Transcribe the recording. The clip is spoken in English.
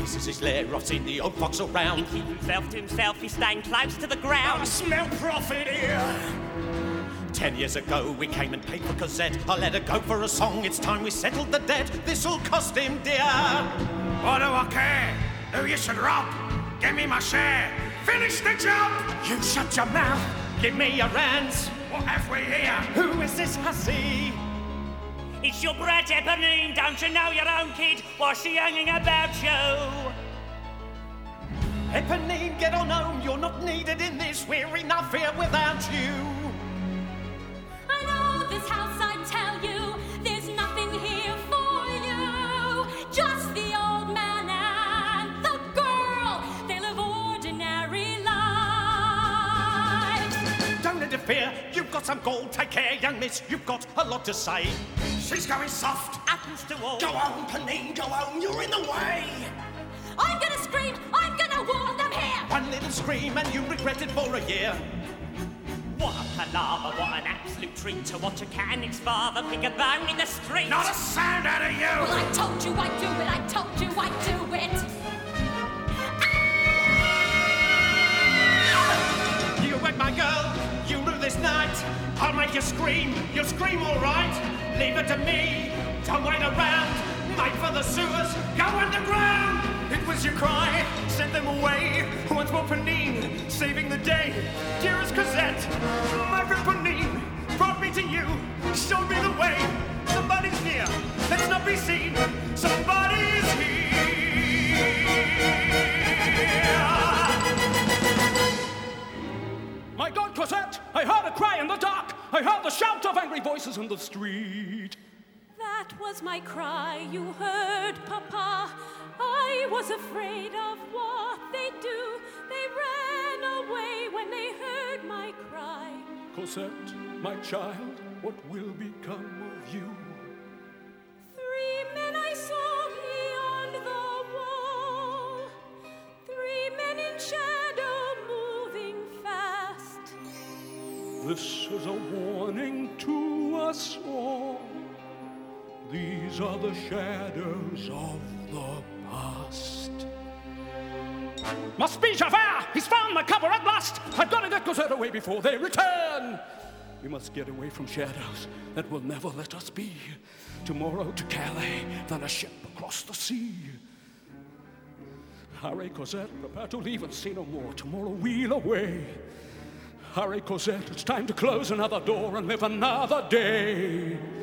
This is his lair, I've seen the old fox around. He himself to himself, he's staying close to the ground. I smell profit here. 10 years ago we came and paid for Cosette. I let her go for a song, it's time we settled the debt. This'll cost him dear. What do I care who you should rob? Give me my share, finish the job. You shut your mouth, give me your hands. What have we here? Who is this hussy? It's your brat Eponine, don't you know your own kid? What's she hanging about you? Eponine, get on home, you're not needed in this. We're enough here without you. I know this house, I tell you, there's nothing here for you. Just the old man and the girl, they live ordinary lives. Don't interfere, you've got some gold. Take care, young miss, you've got a lot to say. She's going soft. Happens to all. Go on, Panine, go on, you're in the way. I'm gonna scream, I'm gonna warn them here. One little scream and you regret it for a year. What a palaver, what an absolute treat to watch a canic's father pick a bone in the street. Not a sound out of you. Well, I told you I'd do it, I told you I'd do it. You wed my girl, you rue this night. I'll make you scream, you'll scream all right. Leave it to me, don't wait around. Make for the sewers, go underground. It was your cry, sent them away. Once more Panine, saving the day. Dearest Cosette, my friend Panine, brought me to you, showed me the way. Somebody's near, let's not be seen. Somebody's here. My God, Cosette, I heard a cry in the dark. I heard the shout of angry voices in the street. That was my cry, you heard, Papa. I was afraid of what they'd do. They ran away when they heard my cry. Cosette, my child, what will become of you? 3 men I saw beyond the wall. 3 men in shadow moving fast. This is a warning to us all. These are the shadows of the past. Must be Javert! He's found my cover at last! I've got to get Cosette away before they return! We must get away from shadows that will never let us be. Tomorrow to Calais, then a ship across the sea. Hurry, Cosette, prepare to leave and see no more. Tomorrow we'll away. Hurry, Cosette, it's time to close another door and live another day.